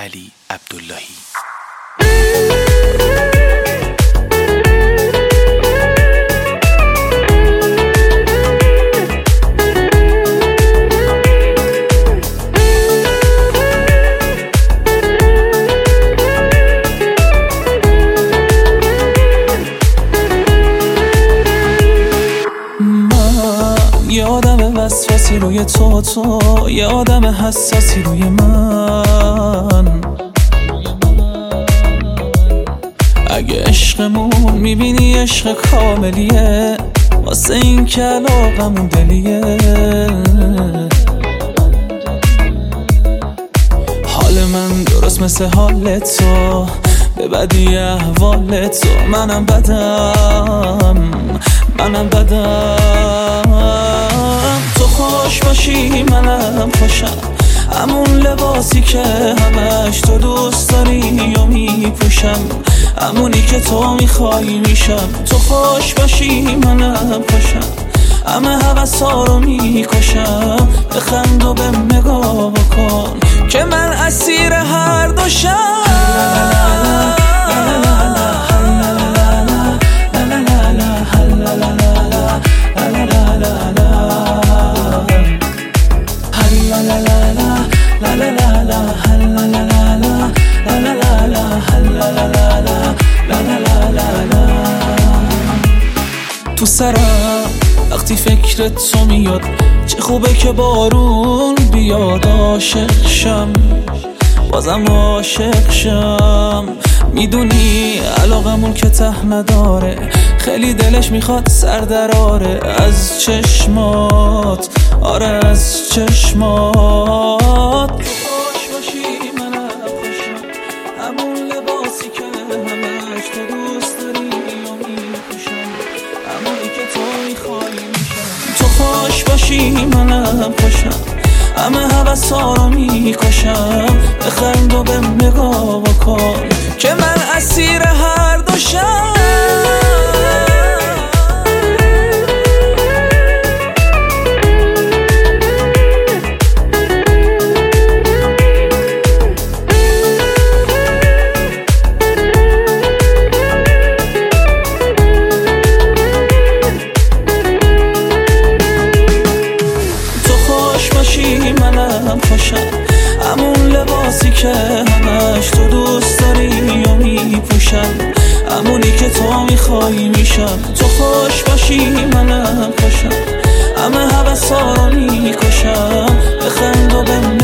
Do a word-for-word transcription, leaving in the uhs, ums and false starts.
علی عبداللهی. یه آدم وسواسی روی تو تو یه آدم حساسی روی من. اگه عشقمون میبینی عشق کاملیه، واسه این که علاقمون دلیه. حال من درست مثل حال تو، به بدی احوال تو منم بدم، منم بدم. تو خوش باشی منم خوشم، همون لباسی که همش تو دوست داری و میپوشم، همونی که تو میخوای میشم. تو خوش باشی منم خوشم، همه حوثا رو میکشم. بخند و بهم نگاه بکن که من اسیر هر دوشم. تو سرم وقتی فکر تو میاد، چه خوبه که بارون بیاد. عاشق شم بازم عاشق شم، میدونی علاقمون که ته نداره، خیلی دلش میخواد سر دراره از چشمات، آره از چشمات. خوش باشی منم خوشم، همون لباسی که همش تو دوست داری و میپوشم، همونی که تو میخوای میشم. تو خوش باشی منم خوشم، همه حوثا رو میکشم. بخند و بهم نگاه بکن که من اسیر هر دوشم. منم خوشم، همون لباسی که همش تو دوست داری و میپوشم، همونی که تو میخوای میشم. تو خوش باشی منم خوشم، همه حوثا رو میکشم. بخند و بهم